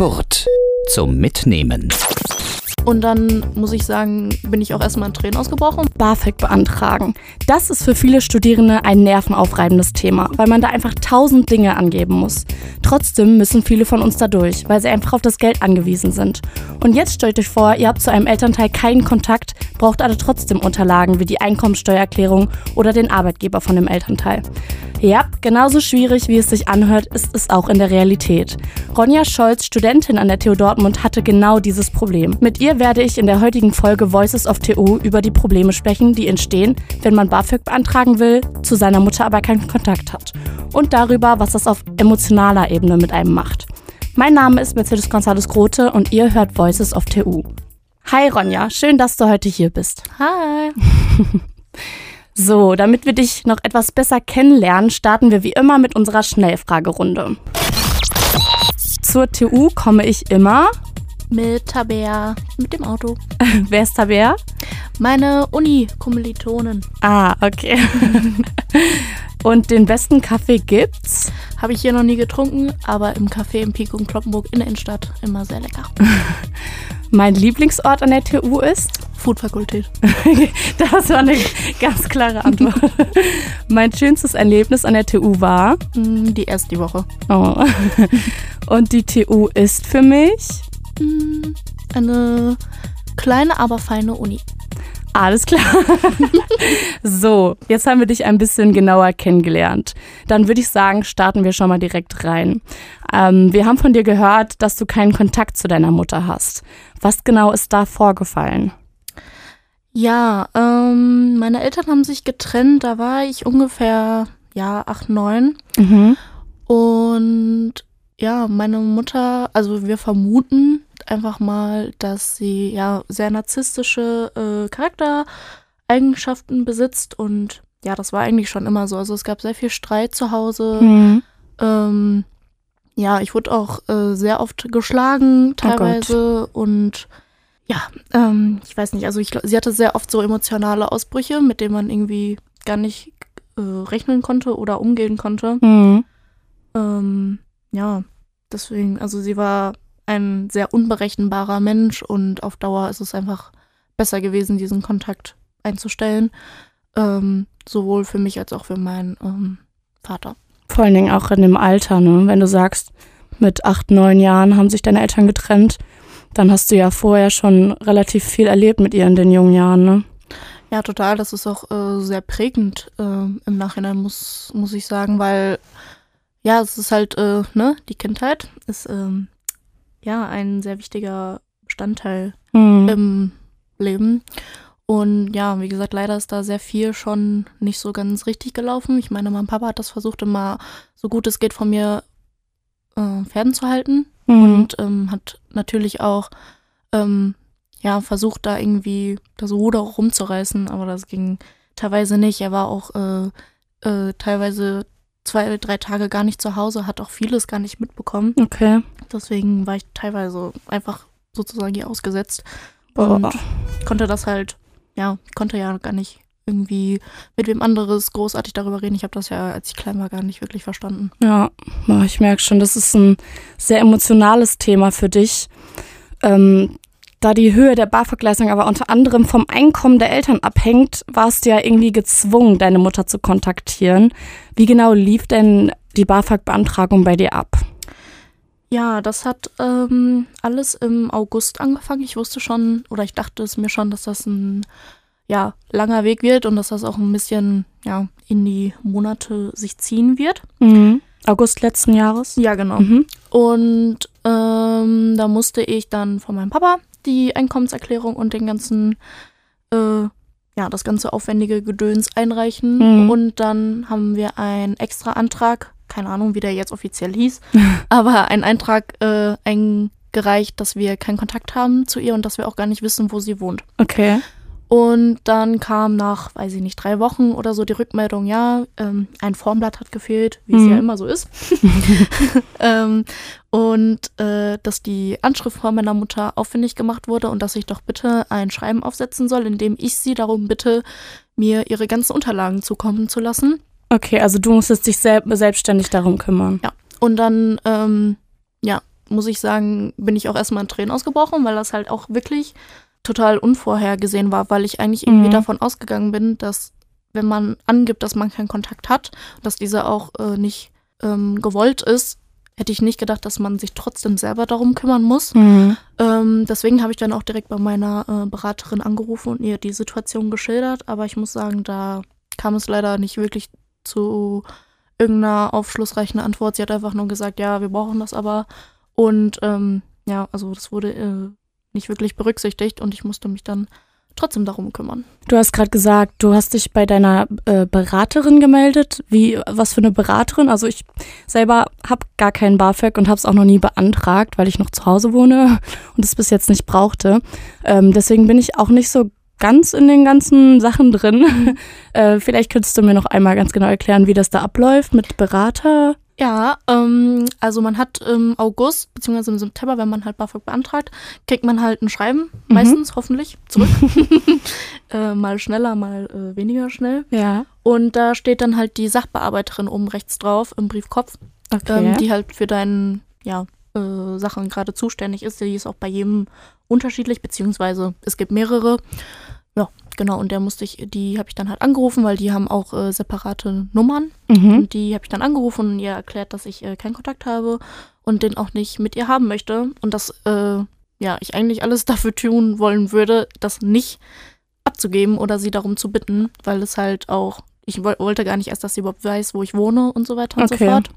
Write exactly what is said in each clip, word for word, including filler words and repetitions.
Kurt zum Mitnehmen. Und dann, muss ich sagen, bin ich auch erstmal in Tränen ausgebrochen. BAföG beantragen. Das ist für viele Studierende ein nervenaufreibendes Thema, weil man da einfach tausend Dinge angeben muss. Trotzdem müssen viele von uns da durch, weil sie einfach auf das Geld angewiesen sind. Und jetzt stellt euch vor, ihr habt zu einem Elternteil keinen Kontakt, braucht aber trotzdem Unterlagen wie die Einkommensteuererklärung oder den Arbeitgeber von dem Elternteil. Ja, genauso schwierig, wie es sich anhört, ist es auch in der Realität. Ronja Scholz, Studentin an der T U Dortmund, hatte genau dieses Problem. Mit ihr werde ich in der heutigen Folge Voices of T U über die Probleme sprechen, die entstehen, wenn man BAföG beantragen will, zu seiner Mutter aber keinen Kontakt hat. Und darüber, was das auf emotionaler Ebene mit einem macht. Mein Name ist Mercedes González Grote und ihr hört Voices of T U. Hi Ronja, schön, dass du heute hier bist. Hi. So, damit wir dich noch etwas besser kennenlernen, starten wir wie immer mit unserer Schnellfragerunde. Zur T U komme ich immer Mit Tabea, mit dem Auto. Wer ist Tabea? Meine Uni-Kommilitonen. Ah, okay. Und den besten Kaffee gibt's? Habe ich hier noch nie getrunken, aber im Café im Pico in Cloppenburg in der Innenstadt immer sehr lecker. Mein Lieblingsort an der T U ist? Foodfakultät. Das war eine ganz klare Antwort. Mein schönstes Erlebnis an der T U war? Die erste Woche. Oh. Und die T U ist für mich? Eine kleine, aber feine Uni. Alles klar. So, jetzt haben wir dich ein bisschen genauer kennengelernt. Dann würde ich sagen, starten wir schon mal direkt rein. Ähm, wir haben von dir gehört, dass du keinen Kontakt zu deiner Mutter hast. Was genau ist da vorgefallen? Ja, ähm, meine Eltern haben sich getrennt, da war ich ungefähr, ja, acht, neun. Mhm. Und ja, meine Mutter, also wir vermuten einfach mal, dass sie ja sehr narzisstische äh, Charaktereigenschaften besitzt und ja, das war eigentlich schon immer so. Also es gab sehr viel Streit zu Hause. Mhm. Ähm, ja, ich wurde auch äh, sehr oft geschlagen teilweise Oh und ja, ähm, ich weiß nicht, also ich glaub, sie hatte sehr oft so emotionale Ausbrüche, mit denen man irgendwie gar nicht äh, rechnen konnte oder umgehen konnte. Mhm. Ähm, ja, deswegen, also sie war ein sehr unberechenbarer Mensch und auf Dauer ist es einfach besser gewesen, diesen Kontakt einzustellen. Ähm, sowohl für mich als auch für meinen ähm, Vater. Vor allen Dingen auch in dem Alter, ne? Wenn du sagst, mit acht, neun Jahren haben sich deine Eltern getrennt, dann hast du ja vorher schon relativ viel erlebt mit ihr in den jungen Jahren, ne? Ja, total. Das ist auch äh, sehr prägend äh, im Nachhinein, muss, muss ich sagen, weil ja, es ist halt, äh, ne, die Kindheit ist ähm, ja ein sehr wichtiger Bestandteil Mhm. im Leben. Und ja, wie gesagt, leider ist da sehr viel schon nicht so ganz richtig gelaufen. Ich meine, mein Papa hat das versucht, immer so gut es geht von mir äh, fernzuhalten. Mhm. Und ähm, hat natürlich auch ähm, ja, versucht, da irgendwie das Ruder rumzureißen, aber das ging teilweise nicht. Er war auch äh, äh, teilweise zwei, drei Tage gar nicht zu Hause, hat auch vieles gar nicht mitbekommen. Okay. Deswegen war ich teilweise einfach sozusagen hier ausgesetzt Boah. und konnte das halt, ja, konnte ja gar nicht irgendwie mit wem anderes großartig darüber reden. Ich habe das ja, als ich klein war, gar nicht wirklich verstanden. Ja, boah, ich merke schon, das ist ein sehr emotionales Thema für dich. Ähm, da die Höhe der BAföG-Leistung aber unter anderem vom Einkommen der Eltern abhängt, warst du ja irgendwie gezwungen, deine Mutter zu kontaktieren. Wie genau lief denn die BAföG-Beantragung bei dir ab? Ja, das hat ähm, alles im August angefangen. Ich wusste schon, oder ich dachte es mir schon, dass das ein ja, langer Weg wird und dass das auch ein bisschen ja, in die Monate sich ziehen wird. Mhm. August letzten Jahres? Ja, genau. Mhm. Und ähm, da musste ich dann von meinem Papa die Einkommenserklärung und den ganzen, äh, ja, das ganze aufwendige Gedöns einreichen. Mhm. Und dann haben wir einen extra Antrag, keine Ahnung, wie der jetzt offiziell hieß, aber einen Eintrag äh, eingereicht, dass wir keinen Kontakt haben zu ihr und dass wir auch gar nicht wissen, wo sie wohnt. Okay. Und dann kam nach, weiß ich nicht, drei Wochen oder so die Rückmeldung, ja, ähm, ein Formblatt hat gefehlt, wie es Mhm. ja immer so ist. ähm, und äh, dass die Anschrift von meiner Mutter aufwendig gemacht wurde und dass ich doch bitte ein Schreiben aufsetzen soll, in dem ich sie darum bitte, mir ihre ganzen Unterlagen zukommen zu lassen. Okay, also du musstest dich sel- selbstständig darum kümmern. Ja. Und dann, ähm, ja, muss ich sagen, bin ich auch erstmal in Tränen ausgebrochen, weil das halt auch wirklich total unvorhergesehen war, weil ich eigentlich irgendwie Mhm. davon ausgegangen bin, dass wenn man angibt, dass man keinen Kontakt hat, dass dieser auch äh, nicht ähm, gewollt ist, hätte ich nicht gedacht, dass man sich trotzdem selber darum kümmern muss. Mhm. Ähm, deswegen habe ich dann auch direkt bei meiner äh, Beraterin angerufen und ihr die Situation geschildert. Aber ich muss sagen, da kam es leider nicht wirklich zu irgendeiner aufschlussreichen Antwort. Sie hat einfach nur gesagt, ja, wir brauchen das aber. Und ähm, ja, also das wurde äh, nicht wirklich berücksichtigt und ich musste mich dann trotzdem darum kümmern. Du hast gerade gesagt, du hast dich bei deiner äh, Beraterin gemeldet. Wie, was für eine Beraterin? Also ich selber habe gar keinen BAföG und habe es auch noch nie beantragt, weil ich noch zu Hause wohne und es bis jetzt nicht brauchte. Ähm, deswegen bin ich auch nicht so ganz in den ganzen Sachen drin. äh, vielleicht könntest du mir noch einmal ganz genau erklären, wie das da abläuft mit Berater. Ja, ähm, also man hat im August bzw. im September, wenn man halt BAföG beantragt, kriegt man halt ein Schreiben, Mhm. meistens hoffentlich, zurück. äh, mal schneller, mal äh, weniger schnell. Ja. Und da steht dann halt die Sachbearbeiterin oben rechts drauf im Briefkopf, Okay. ähm, die halt für deine ja, äh, Sachen gerade zuständig ist. Die ist auch bei jedem unterschiedlich, beziehungsweise es gibt mehrere. Ja, genau, und der musste ich, die habe ich dann halt angerufen, weil die haben auch äh, separate Nummern. Mhm. Und die habe ich dann angerufen und ihr erklärt, dass ich äh, keinen Kontakt habe und den auch nicht mit ihr haben möchte. Und dass äh, ja, ich eigentlich alles dafür tun wollen würde, das nicht abzugeben oder sie darum zu bitten, weil es halt auch, ich woll- wollte gar nicht erst, dass sie überhaupt weiß, wo ich wohne und so weiter und Okay. so fort.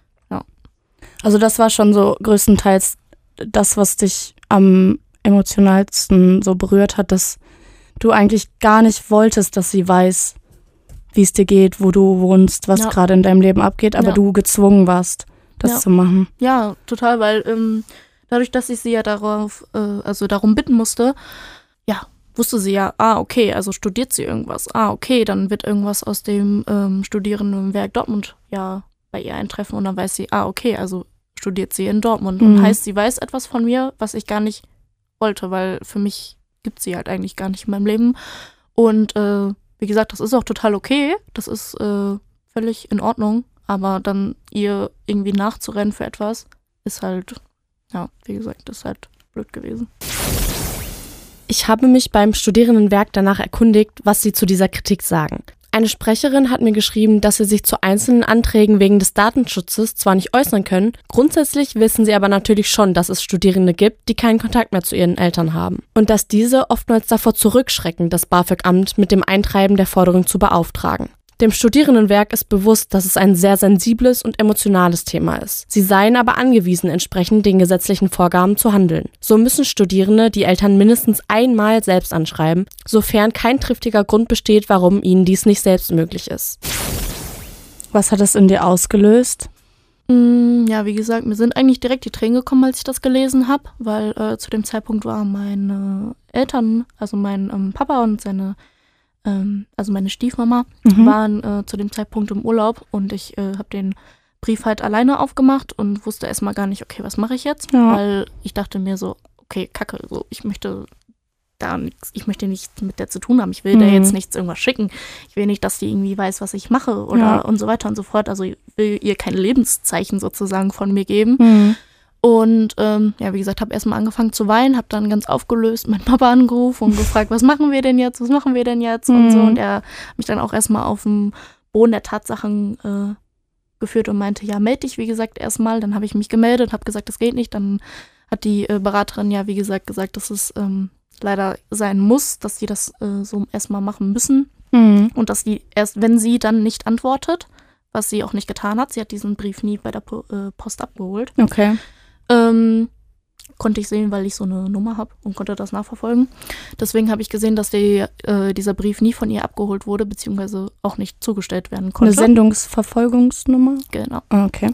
Also das war schon so größtenteils das, was dich am emotionalsten so berührt hat, dass du eigentlich gar nicht wolltest, dass sie weiß, wie es dir geht, wo du wohnst, was Ja. gerade in deinem Leben abgeht, aber Ja. du gezwungen warst, das Ja. zu machen. Ja, total, weil ähm, dadurch, dass ich sie ja darauf, äh, also darum bitten musste, ja, wusste sie ja, ah, okay, also studiert sie irgendwas. Ah, okay, dann wird irgendwas aus dem ähm, Studierendenwerk Dortmund ja bei ihr eintreffen und dann weiß sie, ah, okay, also studiert sie in Dortmund. Und Mhm. heißt, sie weiß etwas von mir, was ich gar nicht wollte, weil für mich gibt sie halt eigentlich gar nicht in meinem Leben. Und äh, wie gesagt, das ist auch total okay, das ist äh, völlig in Ordnung, aber dann ihr irgendwie nachzurennen für etwas, ist halt, ja, wie gesagt, das ist halt blöd gewesen. Ich habe mich beim Studierendenwerk danach erkundigt, was sie zu dieser Kritik sagen. Eine Sprecherin hat mir geschrieben, dass sie sich zu einzelnen Anträgen wegen des Datenschutzes zwar nicht äußern können, grundsätzlich wissen sie aber natürlich schon, dass es Studierende gibt, die keinen Kontakt mehr zu ihren Eltern haben. Und dass diese oftmals davor zurückschrecken, das BAföG-Amt mit dem Eintreiben der Forderung zu beauftragen. Dem Studierendenwerk ist bewusst, dass es ein sehr sensibles und emotionales Thema ist. Sie seien aber angewiesen, entsprechend den gesetzlichen Vorgaben zu handeln. So müssen Studierende die Eltern mindestens einmal selbst anschreiben, sofern kein triftiger Grund besteht, warum ihnen dies nicht selbst möglich ist. Was hat das in dir ausgelöst? Mm, Ja, wie gesagt, mir sind eigentlich direkt die Tränen gekommen, als ich das gelesen habe, weil äh, zu dem Zeitpunkt waren meine Eltern, also mein ähm, Papa und seine, ähm, also meine Stiefmama, Mhm. waren äh, zu dem Zeitpunkt im Urlaub und ich äh, habe den Brief halt alleine aufgemacht und wusste erstmal gar nicht, okay, was mache ich jetzt? Ja. Weil ich dachte mir so, okay, kacke, so, ich möchte da nichts, ich möchte nichts mit der zu tun haben. Ich will Mhm. der jetzt nichts irgendwas schicken. Ich will nicht, dass die irgendwie weiß, was ich mache oder Ja. und so weiter und so fort. Also ich will ihr kein Lebenszeichen sozusagen von mir geben. Mhm. Und ähm, ja, wie gesagt, habe erstmal angefangen zu weinen, habe dann ganz aufgelöst meinen Papa angerufen und gefragt, was machen wir denn jetzt, was machen wir denn jetzt und so. Mhm. Und er hat mich dann auch erstmal auf dem Boden der Tatsachen äh, geführt und meinte, ja, melde dich, wie gesagt, erstmal. Dann habe ich mich gemeldet, habe gesagt, das geht nicht. Dann hat die äh, Beraterin ja, wie gesagt, gesagt, dass es ähm, leider sein muss, dass die das äh, so erstmal machen müssen. Mhm. Und dass die erst, wenn sie dann nicht antwortet, was sie auch nicht getan hat, sie hat diesen Brief nie bei der Po- äh, Post abgeholt, Okay. ähm, konnte ich sehen, weil ich so eine Nummer habe und konnte das nachverfolgen. Deswegen habe ich gesehen, dass die, äh, dieser Brief nie von ihr abgeholt wurde, beziehungsweise auch nicht zugestellt werden Eine konnte. Sendungsverfolgungsnummer? Genau. Ah, okay.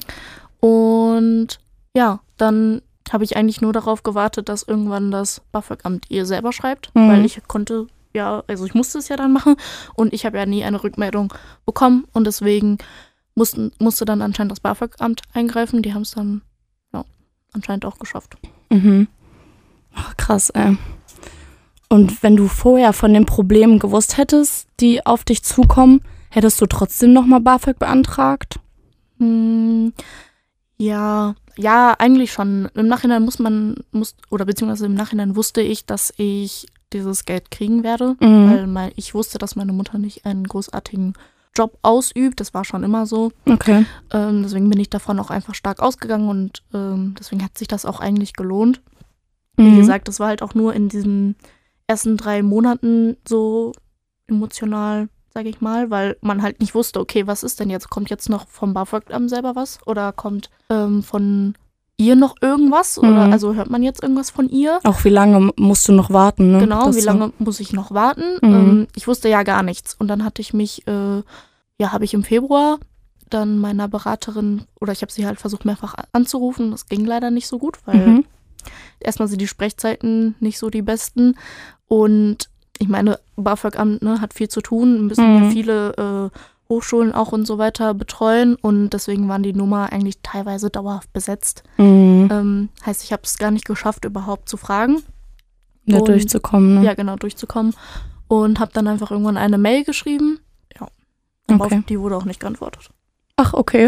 Und ja, dann habe ich eigentlich nur darauf gewartet, dass irgendwann das BAföG-Amt ihr selber schreibt, Mhm. weil ich konnte, ja, also ich musste es ja dann machen und ich habe ja nie eine Rückmeldung bekommen und deswegen mussten, musste dann anscheinend das BAföG-Amt eingreifen. Die haben es dann, ja, anscheinend auch geschafft. Mhm. Ach, krass, ey. Und wenn du vorher von den Problemen gewusst hättest, die auf dich zukommen, hättest du trotzdem nochmal BAföG beantragt? Hm, Ja, ja, eigentlich schon. Im Nachhinein muss man, muss, oder beziehungsweise im Nachhinein wusste ich, dass ich dieses Geld kriegen werde, Mhm. weil mein, ich wusste, dass meine Mutter nicht einen großartigen Job ausübt. Das war schon immer so. Okay. Ähm, deswegen bin ich davon auch einfach stark ausgegangen und ähm, deswegen hat sich das auch eigentlich gelohnt. Wie Mhm. gesagt, das war halt auch nur in diesen ersten drei Monaten so emotional, sage ich mal, weil man halt nicht wusste, okay, was ist denn jetzt? Kommt jetzt noch vom BAföG-Amt selber was? Oder kommt ähm, von ihr noch irgendwas? Oder Mhm. also hört man jetzt irgendwas von ihr? Auch wie lange musst du noch warten, ne? Genau, Dass wie du- lange muss ich noch warten? Mhm. Ähm, ich wusste ja gar nichts. Und dann hatte ich mich, äh, ja, habe ich im Februar dann meiner Beraterin, oder ich habe sie halt versucht mehrfach anzurufen. Das ging leider nicht so gut, weil Mhm. erstmal sind die Sprechzeiten nicht so die besten. Und ich meine, BAföG-Amt, ne, hat viel zu tun, müssen Mhm. ja viele äh, Hochschulen auch und so weiter betreuen. Und deswegen waren die Nummer eigentlich teilweise dauerhaft besetzt. Mhm. Ähm, heißt, ich habe es gar nicht geschafft, überhaupt zu fragen. Da und- durchzukommen, ne? Ja, genau, durchzukommen. Und habe dann einfach irgendwann eine Mail geschrieben. Ja. Aber Okay. auf die wurde auch nicht geantwortet. Ach, okay.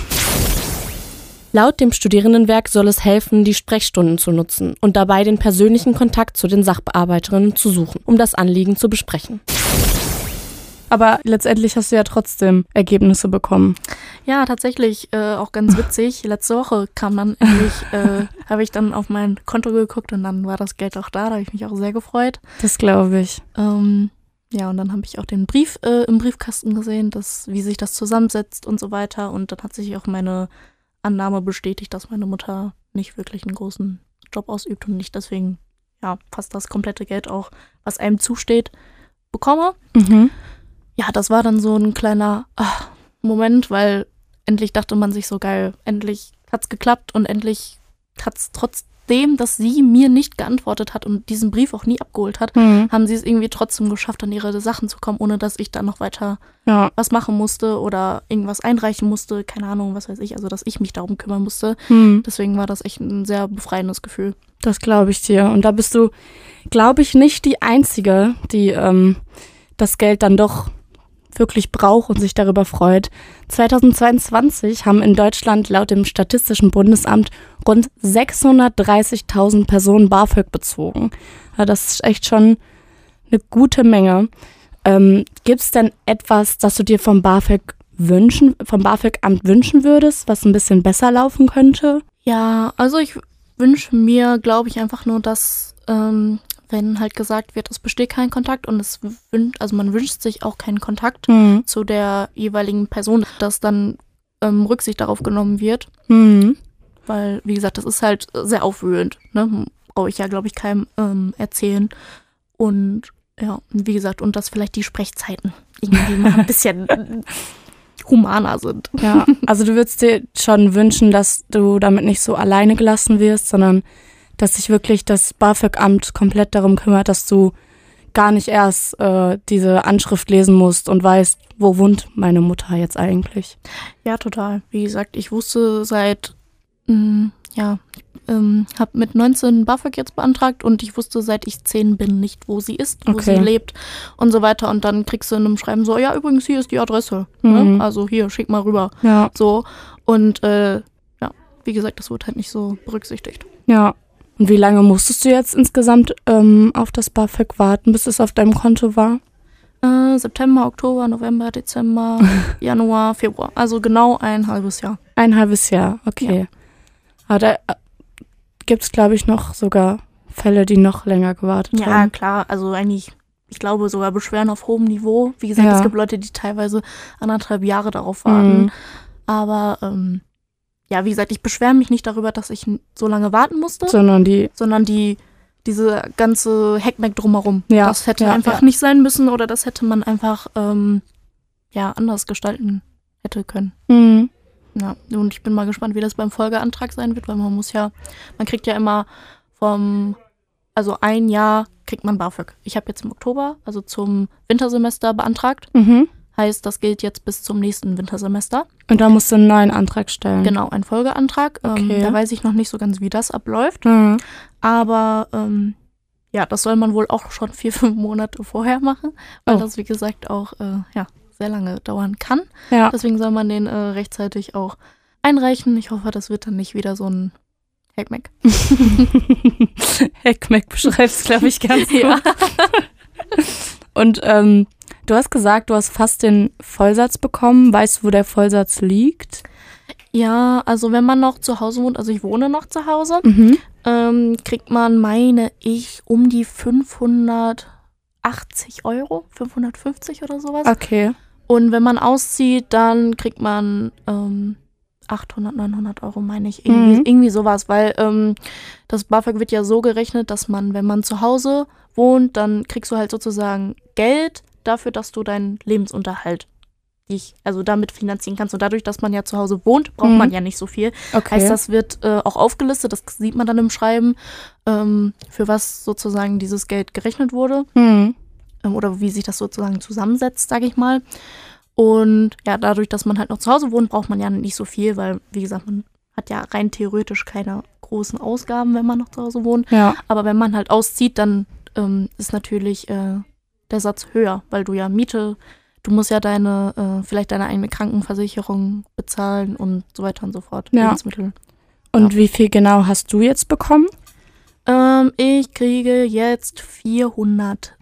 Laut dem Studierendenwerk soll es helfen, die Sprechstunden zu nutzen und dabei den persönlichen Kontakt zu den Sachbearbeiterinnen zu suchen, um das Anliegen zu besprechen. Aber letztendlich hast du ja trotzdem Ergebnisse bekommen. Ja, tatsächlich, äh, auch ganz witzig. Letzte Woche kam dann endlich, äh, habe ich dann auf mein Konto geguckt und dann war das Geld auch da. Da habe ich mich auch sehr gefreut. Das glaube ich. Ähm, ja, und dann habe ich auch den Brief äh, im Briefkasten gesehen, dass, wie sich das zusammensetzt und so weiter. Und dann hat sich auch meine Annahme bestätigt, dass meine Mutter nicht wirklich einen großen Job ausübt und nicht deswegen, ja, fast das komplette Geld auch, was einem zusteht, bekomme. Mhm. Ja, das war dann so ein kleiner ah, Moment, weil endlich dachte man sich so, geil, endlich hat's geklappt und endlich hat's trotzdem, dass sie mir nicht geantwortet hat und diesen Brief auch nie abgeholt hat, Mhm. haben sie es irgendwie trotzdem geschafft, an ihre Sachen zu kommen, ohne dass ich da noch weiter Ja. was machen musste oder irgendwas einreichen musste, keine Ahnung, was weiß ich, also dass ich mich darum kümmern musste. Mhm. Deswegen war das echt ein sehr befreiendes Gefühl. Das glaube ich dir. Und da bist du, glaube ich, nicht die Einzige, die ähm, das Geld dann doch wirklich braucht und sich darüber freut. zweitausendzweiundzwanzig haben in Deutschland laut dem Statistischen Bundesamt rund sechshundertdreißigtausend Personen BAföG bezogen. Ja, das ist echt schon eine gute Menge. Ähm, Gibt es denn etwas, das du dir vom BAföG wünschen, vom BAföG-Amt wünschen würdest, was ein bisschen besser laufen könnte? Ja, also ich wünsche mir, glaube ich, einfach nur, dass, ähm, wenn halt gesagt wird, es besteht kein Kontakt und es wünscht, also man wünscht sich auch keinen Kontakt Mhm. zu der jeweiligen Person, dass dann ähm, Rücksicht darauf genommen wird, Mhm. weil, wie gesagt, das ist halt sehr aufwühlend, ne? Brauche ich ja, glaube ich, keinem ähm, erzählen. Und ja, wie gesagt, und dass vielleicht die Sprechzeiten irgendwie mal ein bisschen humaner sind. Ja, also du würdest dir schon wünschen, dass du damit nicht so alleine gelassen wirst, sondern dass sich wirklich das BAföG-Amt komplett darum kümmert, dass du gar nicht erst äh, diese Anschrift lesen musst und weißt, wo wohnt meine Mutter jetzt eigentlich. Ja, total. Wie gesagt, ich wusste seit, mh, ja, ähm, habe mit neunzehn BAföG jetzt beantragt und ich wusste, seit ich zehn bin, nicht, wo sie ist, wo Okay. sie lebt und so weiter. Und dann kriegst du in einem Schreiben so, ja, übrigens, hier ist die Adresse. Mhm. Ne? Also hier, schick mal rüber. Ja, So. Und äh, ja, wie gesagt, das wurde halt nicht so berücksichtigt. ja. Und wie lange musstest du jetzt insgesamt ähm, auf das BAföG warten, bis es auf deinem Konto war? Äh, September, Oktober, November, Dezember, Januar, Februar. Also genau ein halbes Jahr. Ein halbes Jahr, okay. Aber da äh, gibt es, glaube ich, noch sogar Fälle, die noch länger gewartet Ja, haben. klar, also eigentlich, ich glaube sogar Beschwerden auf hohem Niveau. Wie gesagt, Ja. es gibt Leute, die teilweise anderthalb Jahre darauf warten. Mhm. Aber ähm, ja, wie gesagt, ich beschwere mich nicht darüber, dass ich n- so lange warten musste, Sondern die, sondern die diese ganze Heckmeck drumherum. Ja, Das hätte ja, einfach ja. nicht sein müssen oder das hätte man einfach ähm, ja anders gestalten hätte können. mhm. Ja, und ich bin mal gespannt, wie das beim Folgeantrag sein wird, weil man muss ja, man kriegt ja immer vom, also ein Jahr kriegt man BAföG. Ich habe jetzt im Oktober, also zum Wintersemester beantragt. Mhm. Heißt, das gilt jetzt bis zum nächsten Wintersemester. Und da musst du einen neuen Antrag stellen. Genau, ein Folgeantrag. Ähm, Okay. da weiß ich noch nicht so ganz, wie das abläuft. Mhm. Aber ähm, ja, das soll man wohl auch schon vier, fünf Monate vorher machen, weil Oh. das, wie gesagt, auch äh, ja, sehr lange dauern kann. Ja. Deswegen soll man den äh, rechtzeitig auch einreichen. Ich hoffe, das wird dann nicht wieder so ein Heckmeck. Heckmeck beschreibst, glaube ich, ganz gut. Ja. Und ähm, du hast gesagt, du hast fast den Vollsatz bekommen. Weißt du, wo der Vollsatz liegt? Ja, also wenn man noch zu Hause wohnt, also ich wohne noch zu Hause, Mhm. ähm, kriegt man, meine ich, um die fünfhundertachtzig Euro, fünfhundertfünfzig oder sowas. Okay. Und wenn man auszieht, dann kriegt man ähm, achthundert, neunhundert Euro, meine ich. Irgendwie, Mhm. irgendwie sowas, weil ähm, das BAföG wird ja so gerechnet, dass man, wenn man zu Hause wohnt, dann kriegst du halt sozusagen Geld dafür, dass du deinen Lebensunterhalt dich, also damit finanzieren kannst. Und dadurch, dass man ja zu Hause wohnt, braucht Mhm. man ja nicht so viel. Okay. Heißt, das wird äh, auch aufgelistet, das sieht man dann im Schreiben, ähm, für was sozusagen dieses Geld gerechnet wurde. Mhm. ähm, Oder wie sich das sozusagen zusammensetzt, sage ich mal. Und ja, dadurch, dass man halt noch zu Hause wohnt, braucht man ja nicht so viel, weil, wie gesagt, man hat ja rein theoretisch keine großen Ausgaben, wenn man noch zu Hause wohnt. Ja. Aber wenn man halt auszieht, dann ähm, ist natürlich äh, der Satz höher, weil du ja Miete, du musst ja deine, äh, vielleicht deine eigene Krankenversicherung bezahlen und so weiter und so fort. Ja. Lebensmittel. Und wie viel genau hast du jetzt bekommen? Ähm, ich kriege jetzt vierhundertdreißig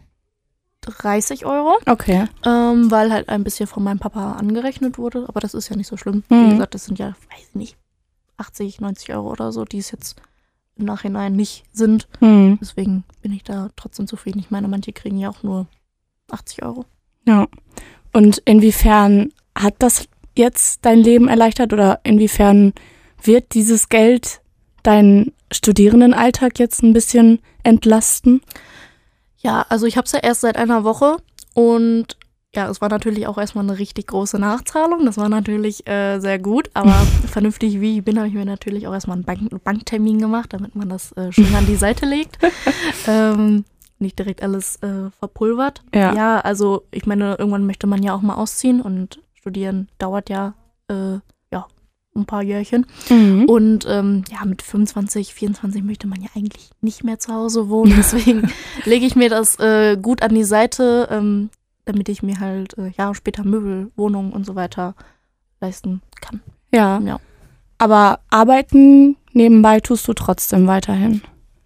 Euro, Okay. ähm, weil halt ein bisschen von meinem Papa angerechnet wurde. Aber das ist ja nicht so schlimm. Mhm. Wie gesagt, das sind ja, weiß ich nicht, achtzig, neunzig Euro oder so, die es jetzt im Nachhinein nicht sind. Mhm. Deswegen bin ich da trotzdem zufrieden. Ich meine, manche kriegen ja auch nur achtzig Euro. Ja. Und inwiefern hat das jetzt dein Leben erleichtert oder inwiefern wird dieses Geld deinen Studierendenalltag jetzt ein bisschen entlasten? Ja, also ich habe es ja erst seit einer Woche und ja, es war natürlich auch erstmal eine richtig große Nachzahlung. Das war natürlich äh, sehr gut, aber vernünftig wie ich bin, habe ich mir natürlich auch erstmal einen Bank- Banktermin gemacht, damit man das äh, schön an die Seite legt. ähm, nicht direkt alles äh, verpulvert. Ja. Ja, also ich meine, irgendwann möchte man ja auch mal ausziehen und studieren dauert ja, äh, ja ein paar Jährchen. Mhm. Und ähm, ja, mit fünfundzwanzig, vierundzwanzig möchte man ja eigentlich nicht mehr zu Hause wohnen. Deswegen lege ich mir das äh, gut an die Seite, ähm, damit ich mir halt äh, Jahre später Möbel, Wohnungen und so weiter leisten kann. Ja. Ja. Aber arbeiten nebenbei tust du trotzdem weiterhin.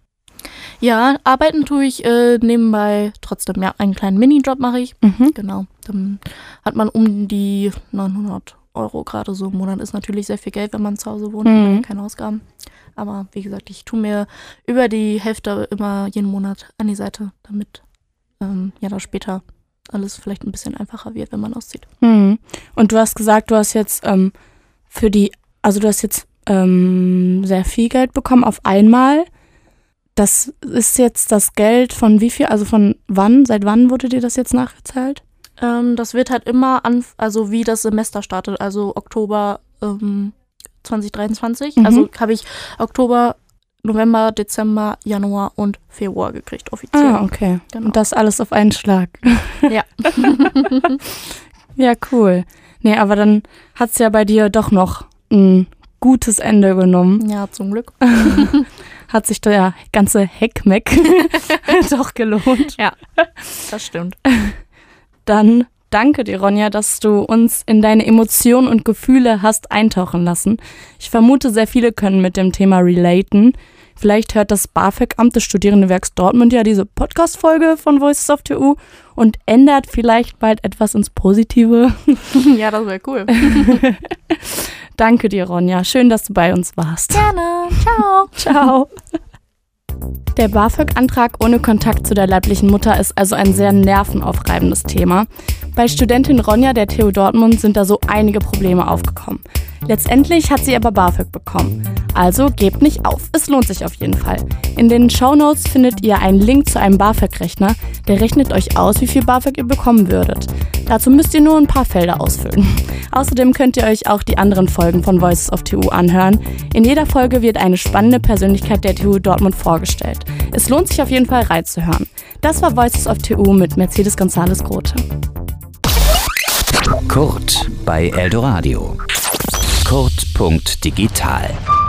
Ja, arbeiten tue ich äh, nebenbei trotzdem. Ja, einen kleinen Minijob mache ich. Mhm. Genau. Dann hat man um die neunhundert Euro gerade so im Monat. Ist natürlich sehr viel Geld, wenn man zu Hause wohnt. Mhm. Man hat ja keine Ausgaben. Aber wie gesagt, ich tue mir über die Hälfte immer jeden Monat an die Seite, damit ähm, ja da später alles vielleicht ein bisschen einfacher wird, wenn man auszieht. Mhm. Und du hast gesagt, du hast jetzt ähm, für die, also du hast jetzt ähm, sehr viel Geld bekommen auf einmal. Das ist jetzt das Geld von wie viel, also von wann, seit wann wurde dir das jetzt nachgezahlt? Ähm, das wird halt immer, an, also wie das Semester startet, also Oktober ähm, zwanzig dreiundzwanzig. Mhm. Also habe ich Oktober, November, Dezember, Januar und Februar gekriegt, offiziell. Ah, okay. Genau. Und das alles auf einen Schlag. Ja. Ja, cool. Nee, aber dann hat es ja bei dir doch noch ein gutes Ende genommen. Ja, zum Glück. Hat sich der ganze Heckmeck doch gelohnt. Ja, das stimmt. Dann danke dir, Ronja, dass du uns in deine Emotionen und Gefühle hast eintauchen lassen. Ich vermute, sehr viele können mit dem Thema relaten. Vielleicht hört das BAföG-Amt des Studierendenwerks Dortmund ja diese Podcast-Folge von Voices of T U und ändert vielleicht bald etwas ins Positive. Ja, das wäre cool. Danke dir, Ronja. Schön, dass du bei uns warst. Gerne. Ciao. Ciao. Der BAföG-Antrag ohne Kontakt zu der leiblichen Mutter ist also ein sehr nervenaufreibendes Thema. Bei Studentin Ronja der T U Dortmund sind da so einige Probleme aufgekommen. Letztendlich hat sie aber BAföG bekommen. Also gebt nicht auf, es lohnt sich auf jeden Fall. In den Shownotes findet ihr einen Link zu einem BAföG-Rechner, der rechnet euch aus, wie viel BAföG ihr bekommen würdet. Dazu müsst ihr nur ein paar Felder ausfüllen. Außerdem könnt ihr euch auch die anderen Folgen von Voices of T U anhören. In jeder Folge wird eine spannende Persönlichkeit der T U Dortmund vorgestellt. Es lohnt sich auf jeden Fall reinzuhören. Das war Voices of T U mit Mercedes González Grote. Kurt bei Eldoradio. Kurt punkt digital